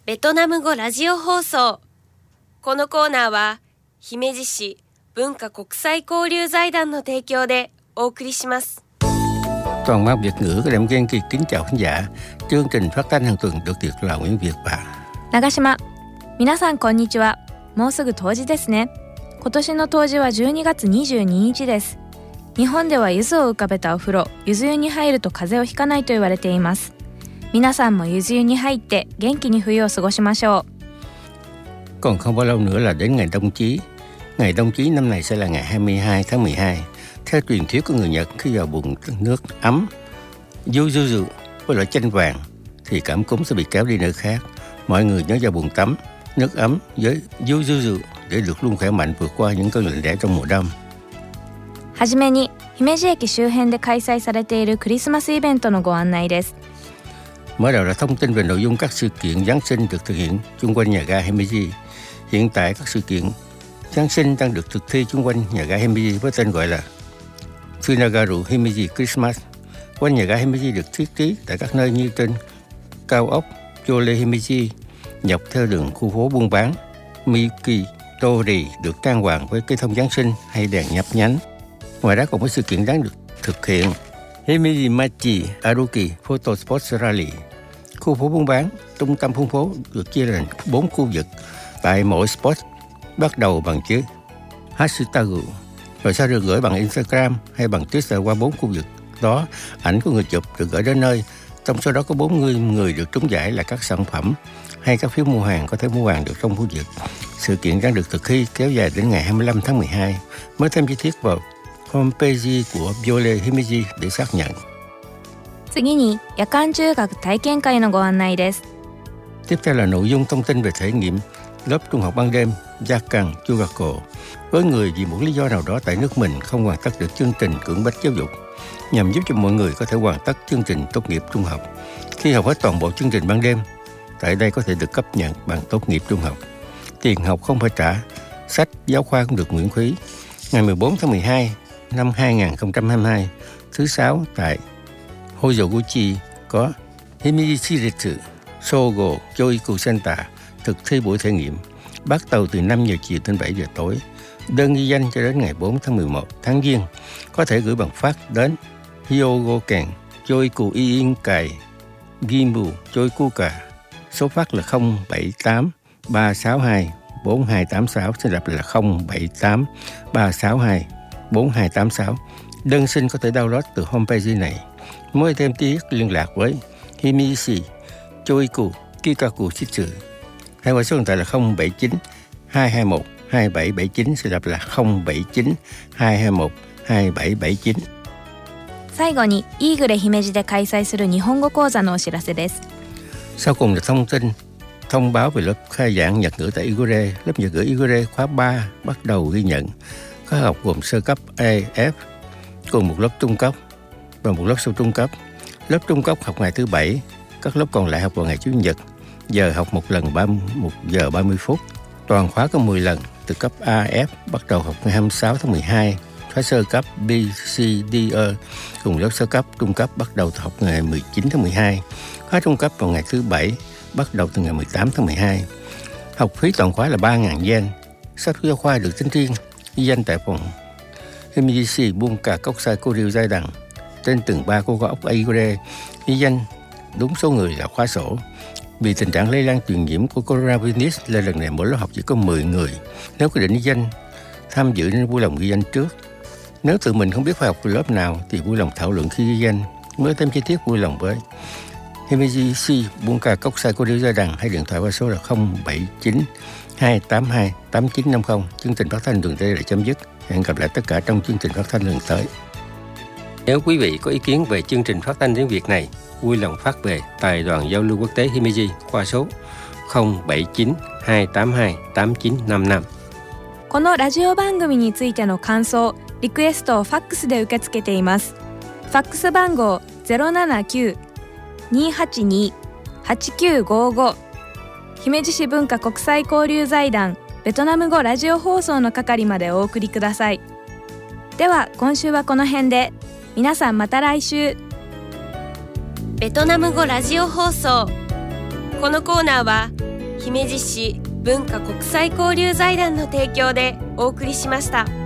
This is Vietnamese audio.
ベトナム語ラジオ放送。このコーナーは姫路市文化国際交流財団の提供でお送りします。 Toàn ban Việt ngữ có Đàm Kiên Kỳ kính chào khán giả. Chương trình phát thanh hàng tuần được tiết là Nguyễn Việt và 長島。皆さんこんにちは。もうすぐ冬至ですね。今年の冬至は12月22日です。日本では柚子を浮かべたお風呂、柚子湯に入ると風邪をひかないと言われています。皆さんも柚子湯に入って元気に冬を過ごしましょう。 Còn không bao lâu nữa là đến ngày Đông Chí. Ngày Đông Chí năm này sẽ là ngày 22 tháng 12. Theo truyền thuyết của người Nhật, khi vào bùn nước ấm yuzu với loại chanh vàng thì cảm cúm sẽ bị kéo đi nơi khác. Mọi người nhớ vào bùn tắm nước ấm với yuzu để được luôn khỏe mạnh vượt qua những cơn lạnh lẽo trong mùa đông. はじめに姫路駅周辺で開催されているクリスマスイベントのご案内です。 Mở đầu là thông tin về nội dung các sự kiện Giáng sinh được thực hiện chung quanh nhà ga Himeji. Hiện tại các sự kiện Giáng sinh đang được thực thi chung quanh nhà ga Himeji với tên gọi là Funagaru Himeji Christmas. Quanh nhà ga Himeji được thiết trí tại các nơi như trên cao ốc Yole Himeji, dọc theo đường khu phố buôn bán Miki Tori được trang hoàng với cây thông Giáng sinh hay đèn nhấp nhánh. Ngoài ra còn có sự kiện đáng được thực hiện Himeji Machi Aruki Photo Sports Rally. Khu phố buôn bán, trung tâm phố phố được chia thành 4 khu vực. Tại mỗi spot bắt đầu bằng chữ hashtag, rồi sau được gửi bằng Instagram hay bằng Twitter qua 4 khu vực đó. Ảnh của người chụp được gửi đến nơi. Trong số đó có 40 người được trúng giải là các sản phẩm hay các phiếu mua hàng có thể mua hàng được trong khu vực. Sự kiện đang được thực thi kéo dài đến ngày 25 tháng 12. Mới thêm chi tiết vào homepage của Yole Himeji để xác nhận. 次に夜間中学体験会のご案内です。 Tiếp theo là nội dung thông tin về thể nghiệm lớp trung học ban đêm Yakan Chugako. Với người vì một lý do nào đó tại nước mình không hoàn tất được chương trình cưỡng bách giáo dục, nhằm giúp cho mọi người có thể hoàn tất chương trình tốt nghiệp trung học. Khi học hết toàn bộ chương trình ban đêm, tại đây có thể được cấp nhận bằng tốt nghiệp trung học. Tiền học không phải trả, sách giáo khoa cũng được miễn phí. Ngày 14 tháng 12 năm 2022, thứ Sáu tại Hoyoguchi có Himichiritsu Sogo Joiku Center thực thi buổi thể nghiệm, bắt đầu từ 5 giờ chiều đến 7 giờ tối. Đơn ghi danh cho đến ngày 4 tháng 11 tháng Giêng có thể gửi bằng fax đến Hyogoken Joiku Iinkai Gimbu Joikuka. Số fax là 078 362 4286, sẽ lặp là 078 362 4286. Đơn xin có thể download từ homepage này. Mới thêm chi tiết liên lạc với Himishi Joiku Kikaku Shitsu hay qua số điện thoại là 079 221 2779, sẽ lặp là 079 221 2779. 最後にイーグレ姫路で開催する日本語講座のお知らせです。 Sau cùng là thông báo về lớp khai giảng Nhật ngữ tại Igure. Lớp Nhật ngữ Igure khóa 3 bắt đầu ghi nhận. Khóa học gồm sơ cấp A, F, cùng một lớp trung cấp và một lớp sau trung cấp. Lớp trung cấp học ngày thứ Bảy, các lớp còn lại học vào ngày Chủ nhật. Giờ học một lần 1 giờ 30 phút. Toàn khóa có 10 lần. Từ cấp A, F bắt đầu học ngày 26 tháng 12. Khóa sơ cấp B, C, D, E cùng lớp sơ cấp trung cấp bắt đầu học ngày 19 tháng 12. Khóa trung cấp vào ngày thứ Bảy bắt đầu từ ngày 18 tháng 12. Học phí toàn khóa là 3.000 yen. Sách giáo khoa được tính riêng. Ghi danh tại phòng Himeji Bunka Kokusai Koryu Giai Đằng trên tầng 3 của cao ốc Igure. Ghi danh đúng số người là khóa sổ. Vì tình trạng lây lan truyền nhiễm của coronavirus nên lần này mỗi lớp học chỉ có 10 người. Nếu quyết định ghi danh tham dự nên vui lòng ghi danh trước. Nếu tự mình không biết phải học từ lớp nào thì vui lòng thảo luận khi ghi danh. Mới thêm chi tiết vui lòng với Himeji Bunka Kokusai Koryu Giai Đằng hay điện thoại qua số là 079 282 8950. Chương trình phát thanh tuần tới là chấm dứt. Hẹn gặp lại tất cả trong chương trình phát thanh lần tới. Nếu quý vị có ý kiến về chương trình phát thanh tiếng Việt này, vui lòng phát về Đài đoàn giao lưu quốc tế Himeji qua số 079 282 8955。 このラジオ番組についての感想、リクエストをファックスで受け付けています。ファックス番号 079-282-8955 姫路市文化国際交流財団ベトナム語ラジオ放送の係までお送りください。では今週はこの辺で。皆さんまた来週。 ベトナム語ラジオ放送。このコーナーは姫路市文化国際交流財団の提供でお送りしました。